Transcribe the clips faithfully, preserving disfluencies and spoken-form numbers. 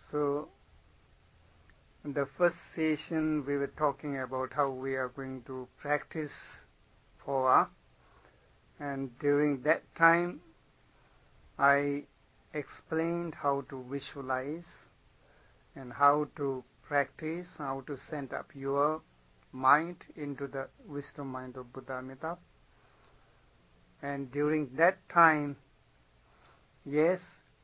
So, in the first session we were talking about how we are going to practice Phowa, and during that time I explained how to visualize and how to practice, how to send up your mind into the wisdom mind of Buddha Amitabha. And during that time, yes,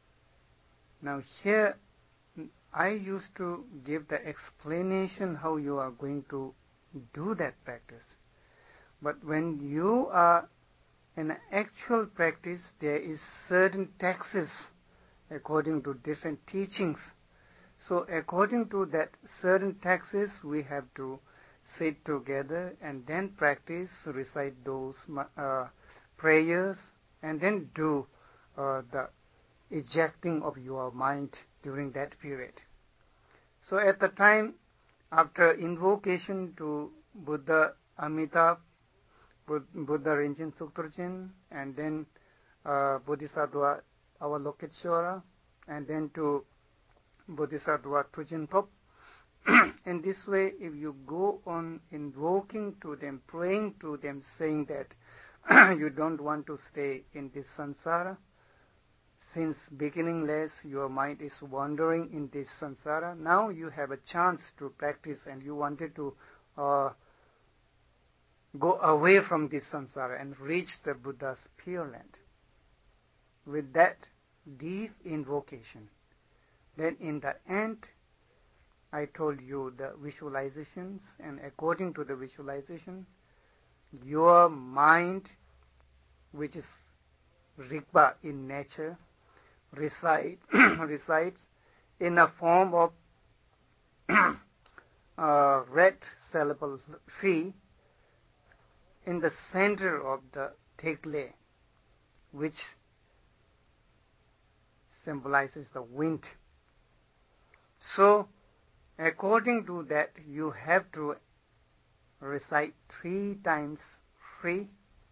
now here I used to give the explanation how you are going to do that practice. But when you are in actual practice, there is certain taxes according to different teachings. So according to that certain taxes, we have to sit together and then practice, recite those uh, prayers, and then do uh, the ejecting of your mind during that period. So at the time, after invocation to Buddha Amitabha, Buddha Rinchen Sukturchen, and then uh, Bodhisattva Avalokiteshvara, and then to Bodhisattva Tujinpop. In this way, if you go on invoking to them, praying to them, saying that you don't want to stay in this samsara, since beginningless your mind is wandering in this samsara, now you have a chance to practice and you wanted to uh, go away from this samsara and reach the Buddha's Pure Land. With that deep invocation, then in the end, I told you the visualizations, and according to the visualization, your mind, which is Rigpa in nature, reside, resides in a form of uh, red syllable tree in the center of the Tegle, which symbolizes the wind. So, according to that, you have to recite three times free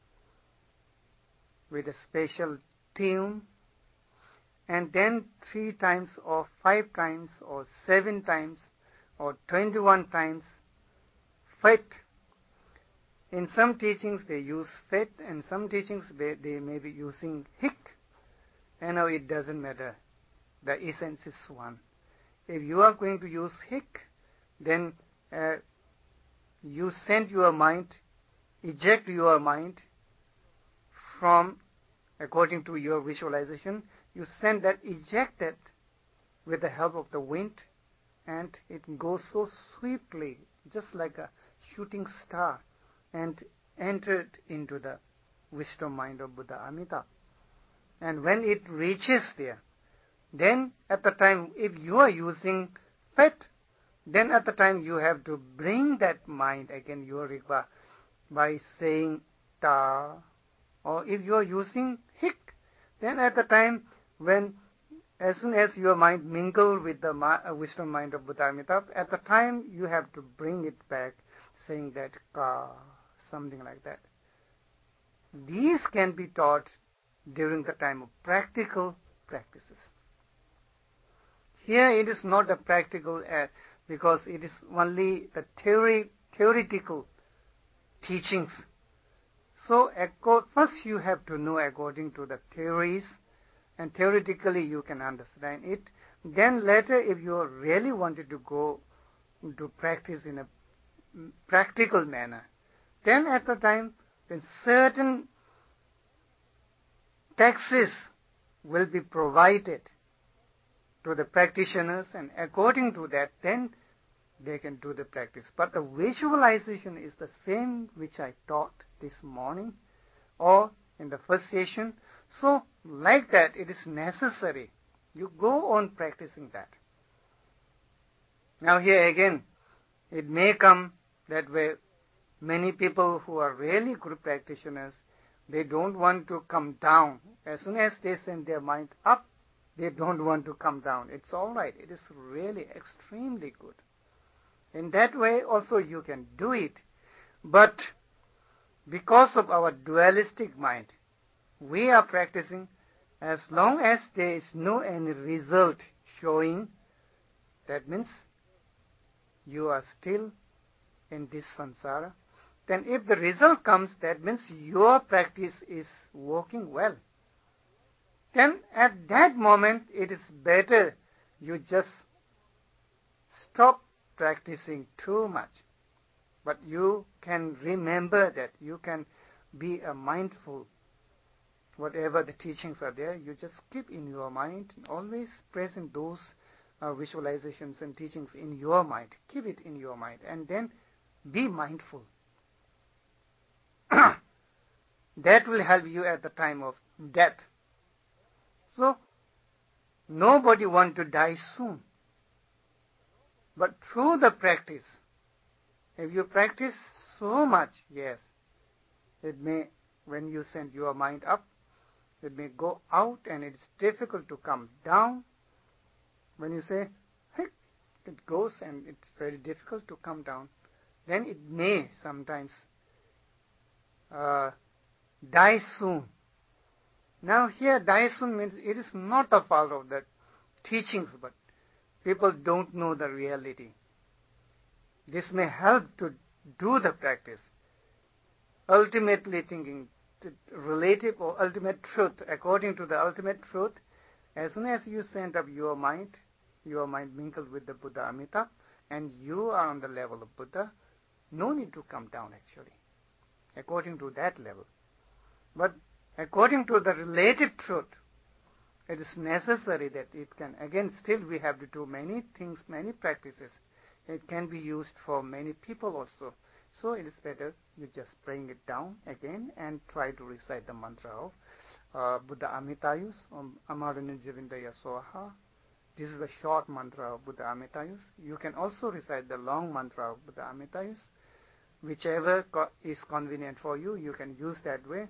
with a special tune, and then three times or five times or seven times or twenty-one times fet. In some teachings they use fet, and some teachings they, they may be using hik. And now it doesn't matter. The essence is one. If you are going to use hik, then uh, you send your mind, eject your mind from, according to your visualization, you send that, eject that with the help of the wind, and it goes so swiftly, just like a shooting star, and entered into the wisdom mind of Buddha Amitabha. And when it reaches there, then at the time, if you are using fet, then at the time you have to bring that mind again, your Rigpa, by saying ta. Or if you are using hik, then at the time when, as soon as your mind mingle with the uh, wisdom mind of Buddha Amitabha, at the time you have to bring it back, saying that ka, something like that. These can be taught during the time of practical practices. Here it is not a practical uh, because it is only the theory, theoretical teachings. So first you have to know according to the theories, and theoretically you can understand it. Then later, if you really wanted to go to practice in a practical manner, then at the time when certain taxes will be provided to the practitioners, and according to that, then they can do the practice. But the visualization is the same which I taught this morning or in the first session. So, like that, it is necessary. You go on practicing that. Now here again, it may come that way many people who are really good practitioners, they don't want to come down. As soon as they send their mind up, they don't want to come down. It's all right. It is really extremely good. In that way also you can do it. But because of our dualistic mind, we are practicing as long as there is no any result showing, that means you are still in this samsara. Then if the result comes, that means your practice is working well. Then at that moment it is better you just stop practicing too much. But you can remember that, you can be a mindful. Whatever the teachings are there, you just keep in your mind, always present those uh, visualizations and teachings in your mind. Keep it in your mind and then be mindful. That will help you at the time of death. So, nobody wants to die soon. But through the practice, if you practice so much, yes, it may, when you send your mind up, it may go out and it's difficult to come down. When you say, hey, it goes and it's very difficult to come down, then it may sometimes uh, die soon. Now here, die soon means it is not the fault of the teachings, but people don't know the reality. This may help to do the practice. Ultimately thinking, relative or ultimate truth, according to the ultimate truth, as soon as you send up your mind, your mind mingled with the Buddha Amitabha, and you are on the level of Buddha, no need to come down actually, according to that level. But according to the relative truth, it is necessary that it can, again, still we have to do many things, many practices. It can be used for many people also. So it is better you just bring it down again and try to recite the mantra of uh, Buddha Amitayus, um, Amarani Javindaya Soha. This is the short mantra of Buddha Amitayus. You can also recite the long mantra of Buddha Amitayus. Whichever co- is convenient for you, you can use that way.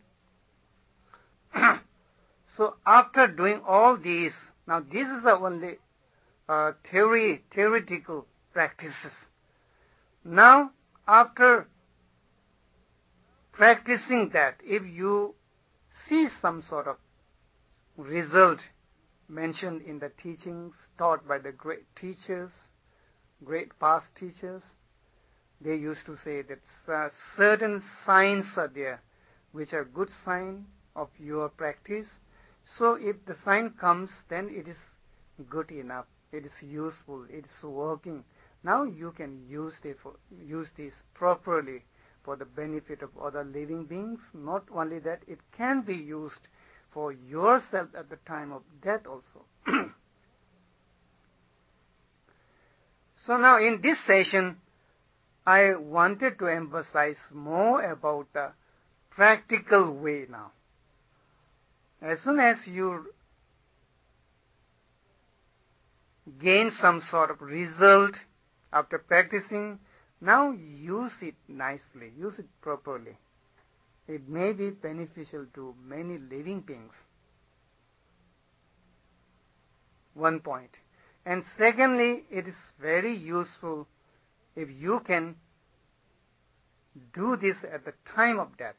So after doing all these, now this is the only uh, theory, theoretical practices. Now, after practicing that, if you see some sort of result mentioned in the teachings taught by the great teachers, great past teachers, they used to say that uh, certain signs are there which are good sign of your practice. So if the sign comes, then it is good enough, it is useful, it is working. Now you can use, the, use this properly for the benefit of other living beings. Not only that, it can be used for yourself at the time of death also. So now in this session, I wanted to emphasize more about the practical way now. As soon as you gain some sort of result after practicing, now use it nicely, use it properly. It may be beneficial to many living beings. One point. And secondly, it is very useful if you can do this at the time of death.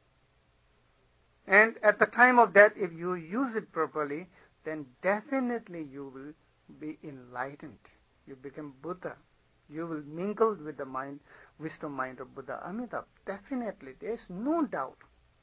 And at the time of death, if you use it properly, then definitely you will be enlightened. You become Buddha. You will mingle with the mind, wisdom mind of Buddha Amitabha. Definitely, there is no doubt.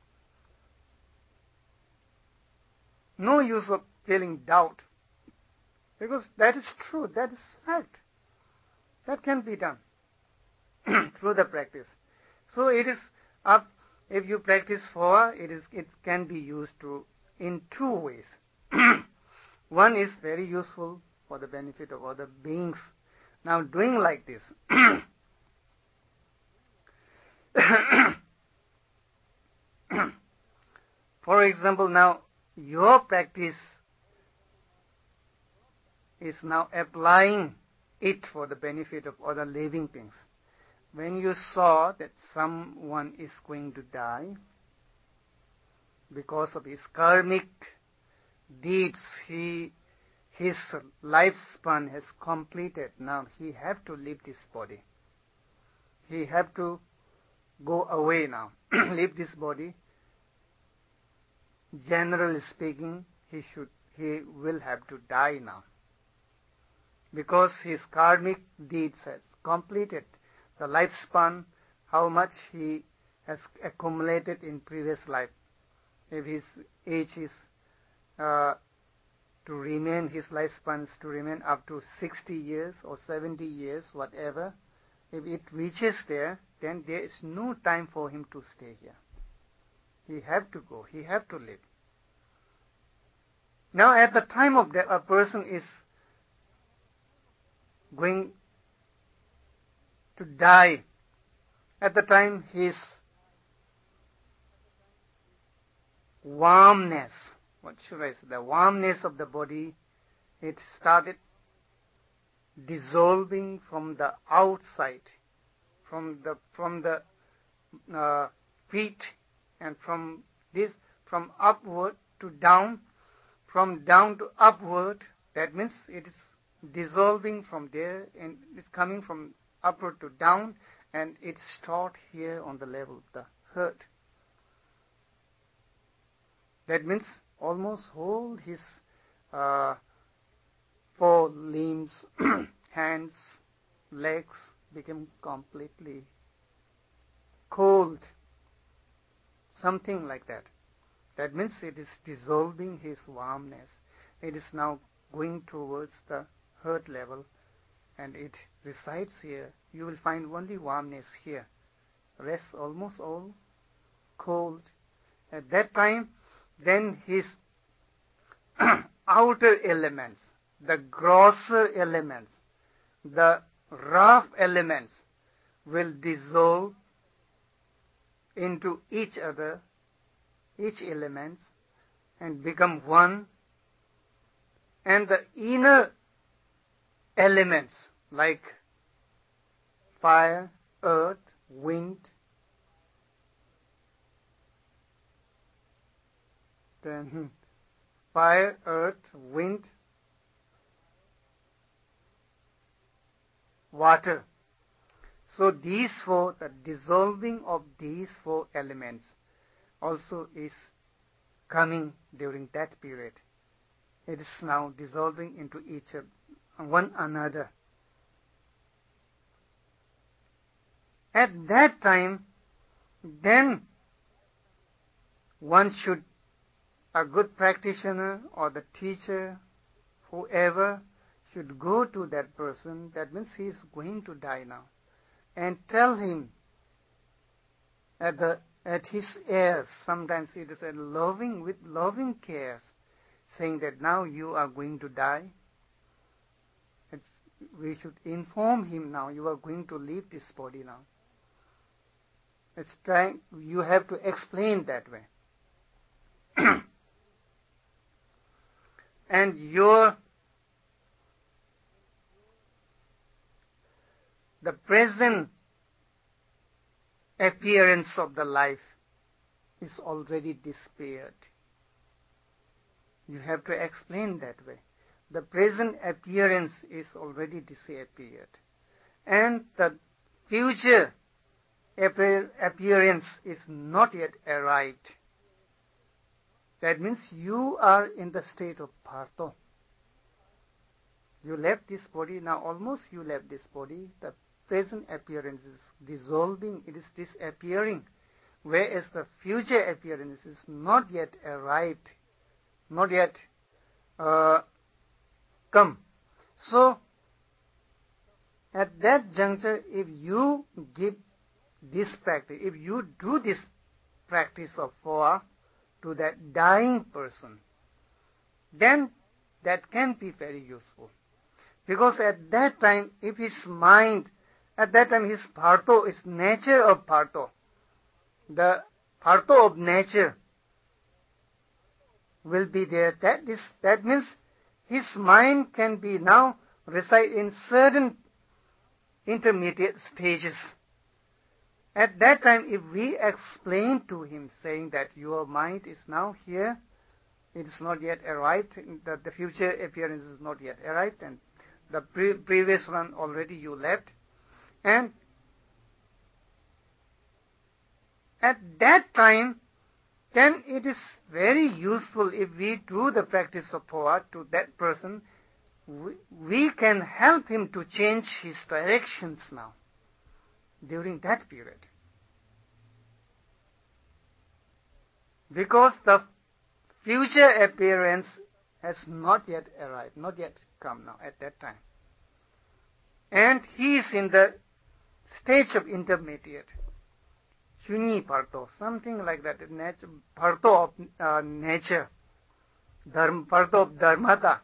No use of feeling doubt. Because that is true, that is fact. That can be done through the practice. So it is up, if you practice for, it is it can be used to in two ways. One is very useful for the benefit of other beings. Now doing like this, for example, now your practice is now applying it for the benefit of other living things. When you saw that someone is going to die because of his karmic deeds, he his lifespan has completed. Now he have to leave this body. He have to go away now, leave this body. Generally speaking, he should he will have to die now. because his karmic deeds has completed the lifespan, how much he has accumulated in previous life. If his age is uh, to remain, his lifespan is to remain up to sixty years or seventy years, whatever, if it reaches there, then there is no time for him to stay here. He have to go, he have to live. Now at the time of that, a person is going to die, at the time his warmness, what should I say, the warmness of the body, it started dissolving from the outside, from the from the uh, feet, and from this, from upward to down, from down to upward. That means it is dissolving from there, and it's coming from upward to down, and it's stored here on the level of the heart. That means almost whole his uh, four limbs, hands, legs became completely cold, something like that. That means it is dissolving his warmness. It is now going towards the heart level, and it resides here. You will find only warmness here. Rest almost all cold. At that time, then his outer elements, the grosser elements, the rough elements will dissolve into each other, each elements, and become one. And the inner elements like fire, earth, wind, then fire, earth, wind, water. So these four, the dissolving of these four elements also is coming during that period. It is now dissolving into each of one another. At that time, then one should, a good practitioner or the teacher, whoever, should go to that person, that means he is going to die now, and tell him at the at his ears, sometimes it is a loving, with loving cares, saying that now you are going to die. It's, we should inform him now, you are going to leave this body now. It's trying, you have to explain that way. And your, the present appearance of the life is already disappeared. You have to explain that way. The present appearance is already disappeared. And the future appearance is not yet arrived. That means you are in the state of Bharto. You left this body, now almost you left this body. The present appearance is dissolving, it is disappearing. Whereas the future appearance is not yet arrived, not yet uh, come. So, at that juncture, if you give this practice, if you do this practice of Phowa to that dying person, then that can be very useful. Because at that time, if his mind, at that time his Bharto is nature of Bharto, the Bharto of nature will be there. That is, that means his mind can be now reside in certain intermediate stages. At that time, if we explain to him, saying that your mind is now here, it is not yet arrived, that the future appearance is not yet arrived, and the pre- previous one already you left, and at that time, then it is very useful if we do the practice of Phowa to that person, we, we can help him to change his directions now, during that period. Because the future appearance has not yet arrived, not yet come now at that time. And he is in the stage of intermediate. Shunyi Parto, something like that, Parto of uh, nature, dharma, Parto of Dharmata.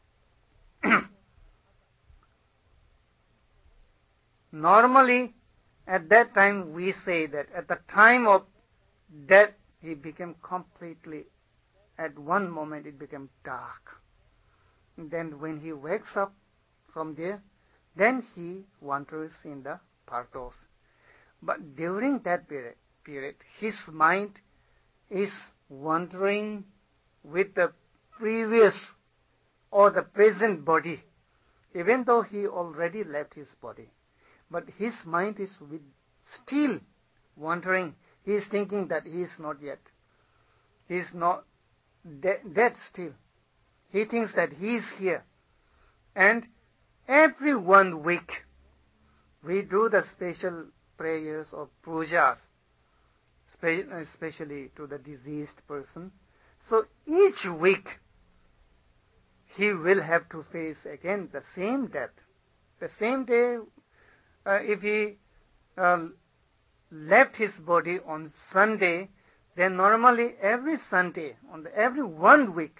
Normally, at that time we say that at the time of death, he became completely, at one moment it became dark. And then when he wakes up from there, then he wanders in the Parthos. But during that period, period, his mind is wandering with the previous or the present body, even though he already left his body. But his mind is with still wandering. He is thinking that he is not yet. He is not de- dead still. He thinks that he is here. And every one week, we do the special prayers or pujas, especially to the deceased person. So each week, he will have to face again the same death. The same day, uh, if he uh, left his body on Sunday, then normally every Sunday, on the, every one week,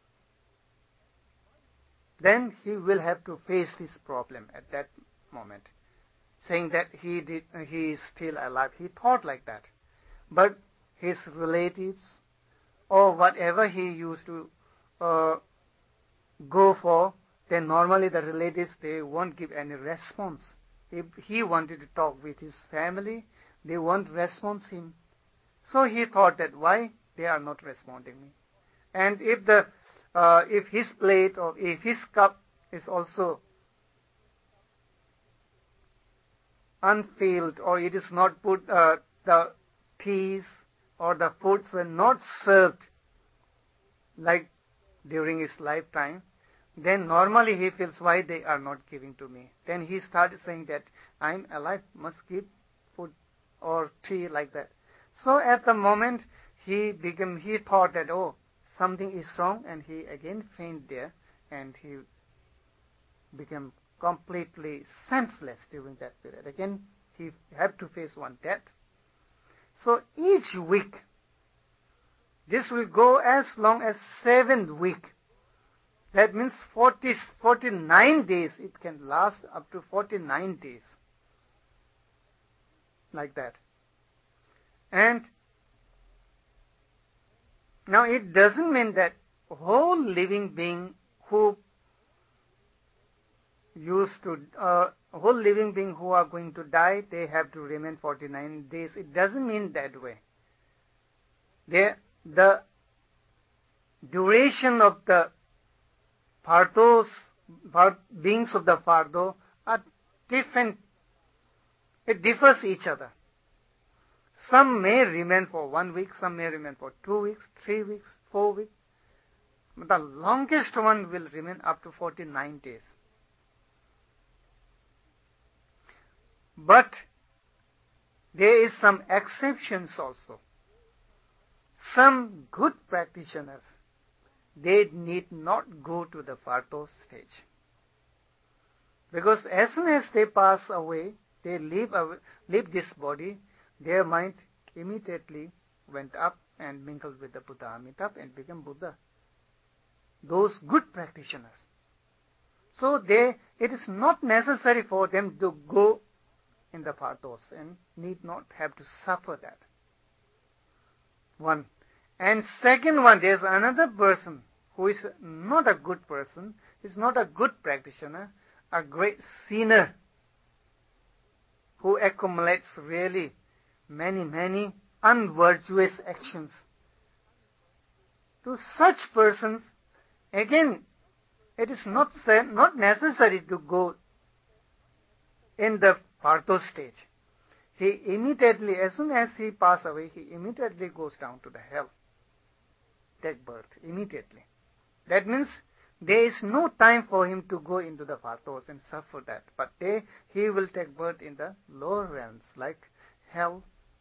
then he will have to face this problem at that moment, saying that he did, uh, he is still alive. He thought like that. But his relatives, or whatever he used to uh, go for, then normally the relatives, they won't give any response. If he wanted to talk with his family, they won't respond him. So he thought that why they are not responding me. And if the uh, if his plate or if his cup is also unfilled, or it is not put, uh, the teas or the foods were not served like during his lifetime, then normally he feels why they are not giving to me. Then he started saying that I'm alive, must give food or tea like that. So at the moment he became, he thought that, oh, something is wrong, and he again fainted there, and he became completely senseless during that period. Again, he had to face one death. So each week, this will go as long as seventh week. That means forty, forty-nine days. It can last up to forty-nine days. Like that. And now it doesn't mean that whole living being who used to, uh, whole living being who are going to die, they have to remain forty-nine days. It doesn't mean that way. They, the duration of the Parthos, beings of the Pardo are different. It differs each other. Some may remain for one week, some may remain for two weeks, three weeks, four weeks. But the longest one will remain up to forty-nine days. But there is some exceptions also. Some good practitioners, they need not go to the Parthos stage. Because as soon as they pass away, they leave, away, leave this body, their mind immediately went up and mingled with the Buddha Amitabha and became Buddha. Those good practitioners. So they, it is not necessary for them to go in the Parthos and need not have to suffer that. One. And second one, there is another person who is not a good person, is not a good practitioner, a great sinner, who accumulates really many, many unvirtuous actions. To such persons, again, it is not, not necessary to go in the Parthos stage. He immediately, as soon as he passes away, he immediately goes down to the hell. Take birth, immediately. That means there is no time for him to go into the Vartos and suffer that. But they, he will take birth in the lower realms, like hell.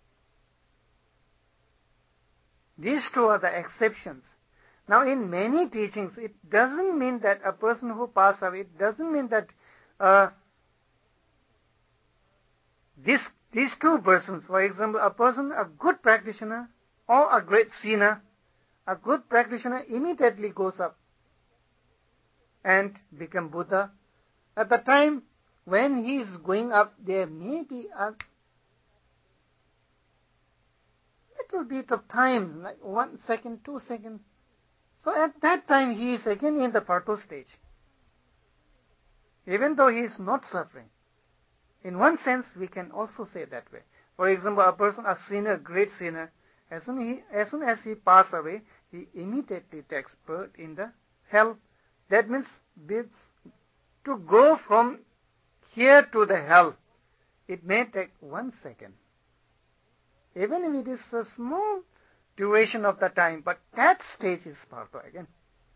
These two are the exceptions. Now, in many teachings, it doesn't mean that a person who passed away, it doesn't mean that uh, this, these two persons, for example, a person, a good practitioner or a great sinner, a good practitioner immediately goes up and become Buddha. At the time when he is going up, there may be a little bit of time, like one second, two seconds. So at that time he is again in the Varto stage, even though he is not suffering. In one sense, we can also say that way. For example, a person, a sinner, great sinner, as soon, he, as soon as he passes away, he immediately takes birth in the hell. That means to go from here to the hell, it may take one second. Even if it is a small duration of the time, but that stage is Varto again.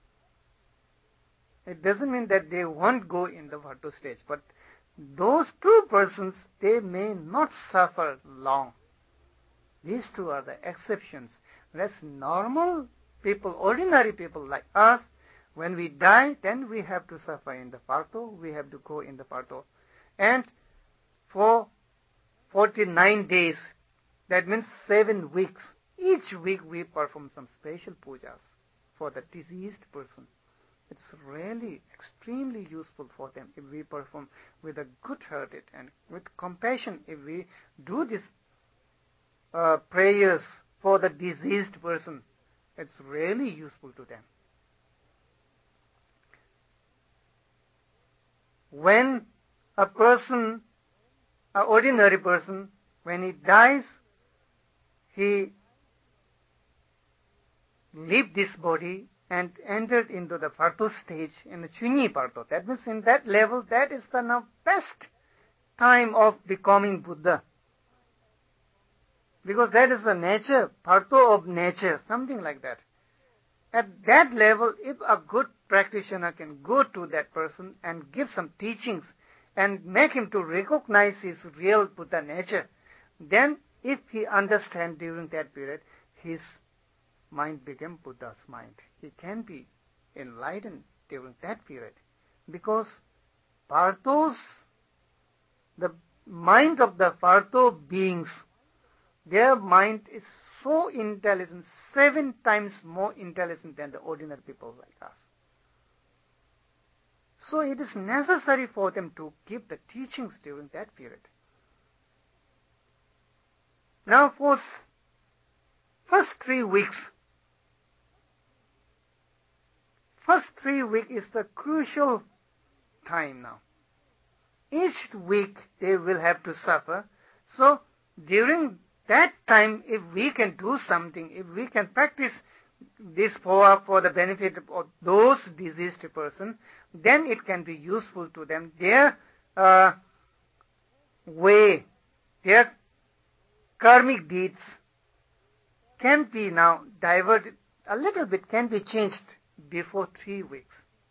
It doesn't mean that they won't go in the Varto stage, but those two persons, they may not suffer long. These two are the exceptions. Whereas normal people, ordinary people like us, when we die, then we have to suffer in the Varto, we have to go in the Varto. And for forty-nine days, that means seven weeks, each week we perform some special pujas for the deceased person. It's really extremely useful for them if we perform with a good-hearted and with compassion. If we do these uh, prayers for the deceased person, it's really useful to them. When a person, an ordinary person, when he dies, he leaves this body and entered into the Varto stage in the Chunyi Varto. That means in that level, that is the now best time of becoming Buddha. Because that is the nature, Varto of nature, something like that. At that level, if a good practitioner can go to that person and give some teachings and make him to recognize his real Buddha nature, then if he understands during that period, his mind became Buddha's mind. He can be enlightened during that period. Because Vartos, the mind of the Varto beings, their mind is so intelligent, seven times more intelligent than the ordinary people like us. So it is necessary for them to give the teachings during that period. Now for first three weeks, first three weeks is the crucial time now. Each week they will have to suffer. So during that time, if we can do something, if we can practice this power for the benefit of those diseased persons, then it can be useful to them. Their uh, way, their karmic deeds can be now diverted, a little bit can be changed before three weeks.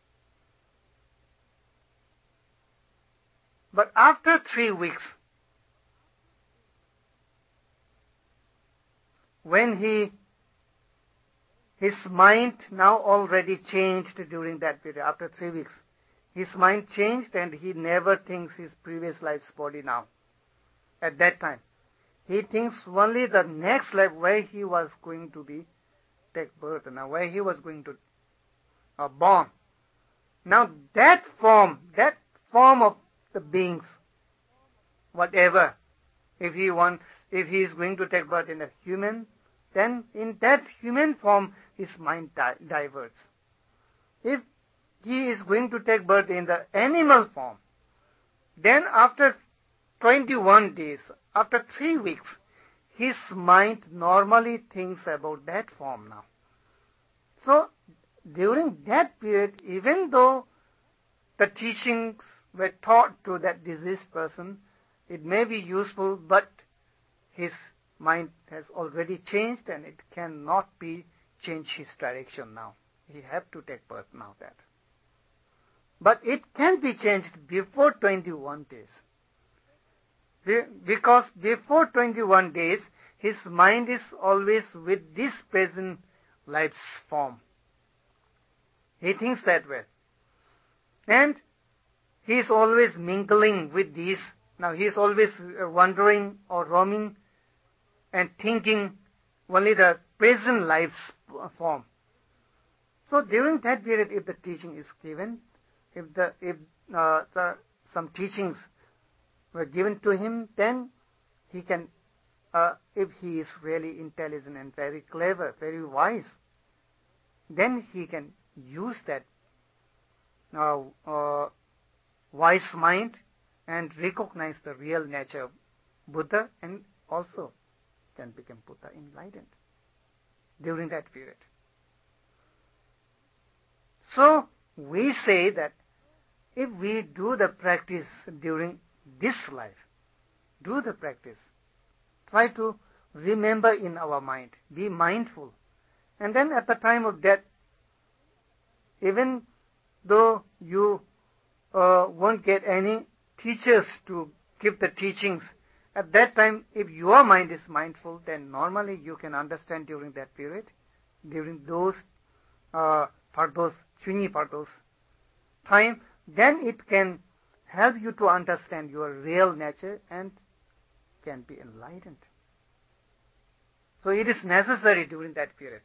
But after three weeks, when he, his mind now already changed during that period, after three weeks, his mind changed and he never thinks his previous life's body now. At that time, he thinks only the next life where he was going to be, take birth, now where he was going to uh, born. Now that form, that form of the beings, whatever, if he wants, if he is going to take birth in a human, then in that human form his mind di- diverts. If he is going to take birth in the animal form, then after twenty-one days, after three weeks, his mind normally thinks about that form now. So during that period, even though the teachings were taught to that diseased person, it may be useful, but his mind has already changed and it cannot be change his direction now. He have to take birth now that. But it can be changed before twenty-one days. Because before twenty-one days, his mind is always with this present life's form. He thinks that way. And he is always mingling with these. Now he is always wandering or roaming and thinking only the present life's form. So during that period, if the teaching is given, if the if uh, the, some teachings were given to him, then he can, uh, if he is really intelligent and very clever, very wise, then he can use that uh, uh, wise mind and recognize the real nature of Buddha, and also can become Buddha enlightened during that period. So we say that if we do the practice during this life, do the practice, try to remember in our mind, be mindful, and then at the time of death, even though you uh, won't get any teachers to give the teachings, at that time, if your mind is mindful, then normally you can understand during that period, during those uh, pardos, chunyi pardos time, then it can help you to understand your real nature and can be enlightened. So it is necessary during that period.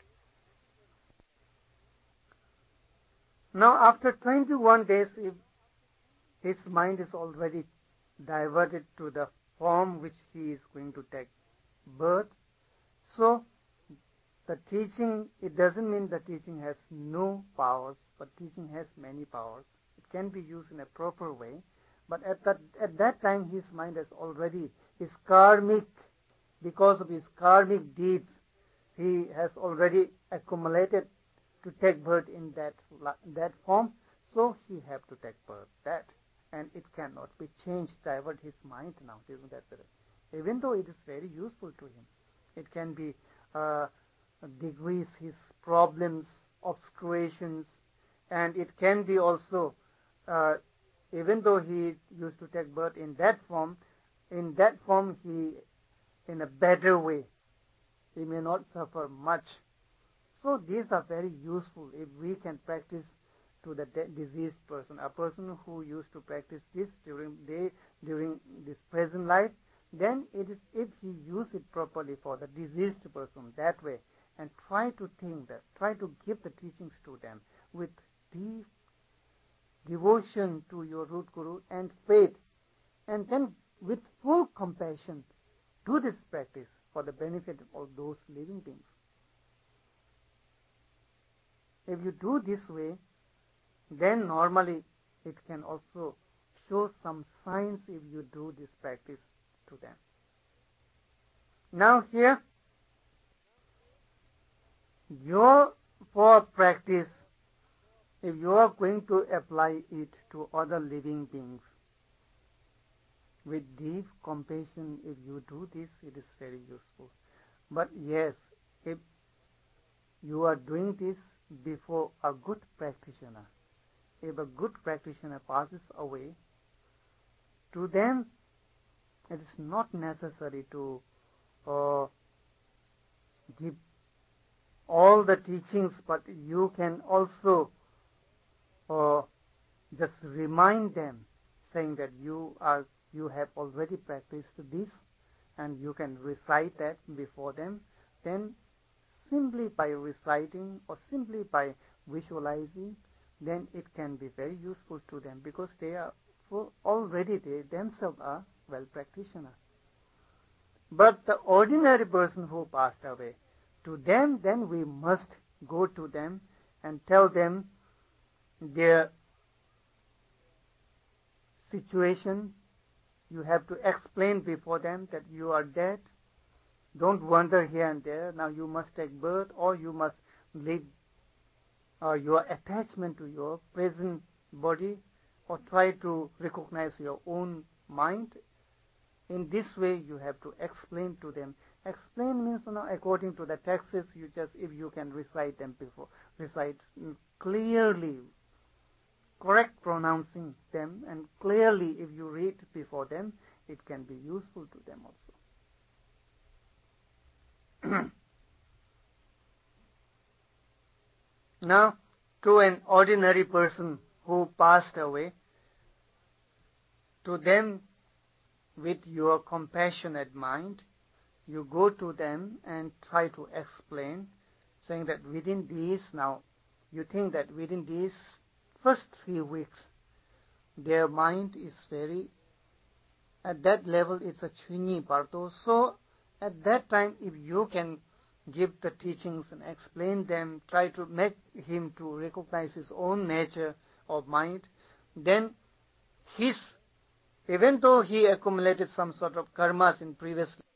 Now after twenty-one days, if his mind is already diverted to the form which he is going to take birth, so the teaching, it doesn't mean the teaching has no powers, but teaching has many powers. It can be used in a proper way, but at that, at that time his mind has already, his karmic, because of his karmic deeds, he has already accumulated to take birth in that, that form, so he have to take birth that, and it cannot be changed, divert his mind now during that period. Even though it is very useful to him, it can be uh, decrease his problems, obscurations, and it can be also, uh, even though he used to take birth in that form, in that form he, in a better way, he may not suffer much. So these are very useful if we can practice to the de- diseased person, a person who used to practice this during day, during this present life, then it is, if he use it properly for the diseased person that way, and try to think that, try to give the teachings to them with deep devotion to your root guru and faith, and then with full compassion do this practice for the benefit of those living beings. If you do this way, then normally it can also show some signs if you do this practice to them. Now here, your for practice, if you are going to apply it to other living beings, with deep compassion, if you do this, it is very useful. But yes, if you are doing this before a good practitioner, if a good practitioner passes away, to them it is not necessary to uh, give all the teachings, but you can also uh, just remind them, saying that you are you have already practiced this, and you can recite that before them. Then simply by reciting or simply by visualizing, then it can be very useful to them, because they are already they themselves are well practitioner. But the ordinary person who passed away, to them then we must go to them and tell them their situation. You have to explain before them that you are dead. Don't wander here and there. Now you must take birth, or you must leave uh, your attachment to your present body, or try to recognize your own mind. In this way, you have to explain to them. Explain means, you know, according to the texts, you just, if you can recite them before, recite clearly correct pronouncing them, and clearly if you read before them, it can be useful to them also. Now, to an ordinary person who passed away, to them, with your compassionate mind, you go to them and try to explain, saying that within these, now, you think that within these first three weeks, their mind is very, at that level, it's a chunyi parto. So, at that time, if you can give the teachings and explain them, try to make him to recognize his own nature of mind, then his, even though he accumulated some sort of karmas in previous